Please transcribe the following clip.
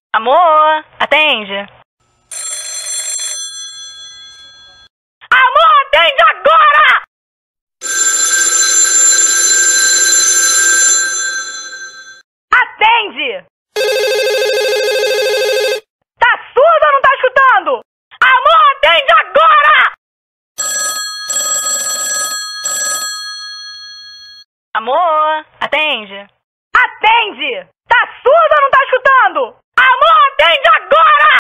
Amor, atende. Amor, atende agora! Atende! Tá surdo ou não tá escutando? Amor, atende agora! Amor, atende. Atende! Tá surdo ou não tá escutando? Amor, atende agora!